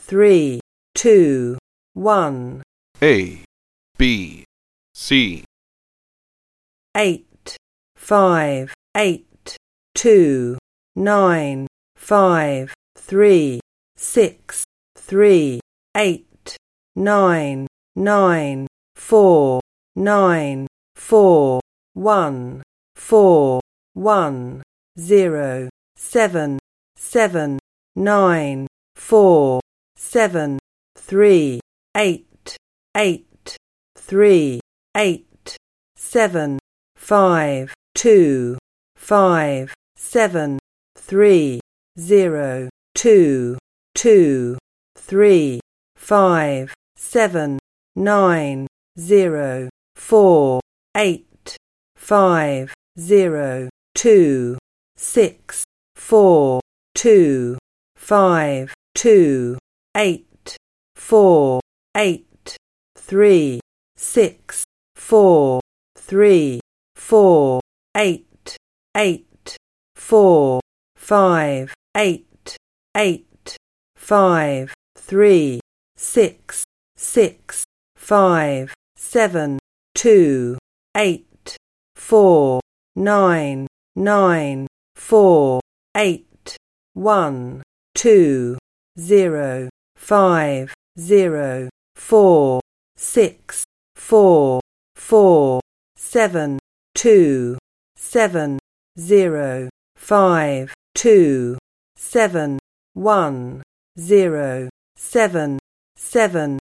3, 2, 1. A, B, C. 8, 5, 8, 2, 9, 5, 3, 6, 3, 8, 9, 9, 4, 9, 4, 1, 4, 1, 0, 7, 7, 9, 4, 7, 3, 8, 8, 3, 8, 7, 5, 2, 5, 7, 3, 0, 2, 2, 3, 5, 7, 9, 0, 4, 8, 5, 0, 2, 6, 4, 2, 5, 2, 8, 4, 8, 3, 6, 4, 3, 4, 8, 8, 4, 5, 8, 8, 5, 3, 6, 6, 5, 7, 2, 8, 4, 9, 9, 4, 8, 1, 2, 0, 5, 0, 4, 6, 4, 4, 7, 2, 7, 0, 5, 2, 7, 1, 0, 7, 7,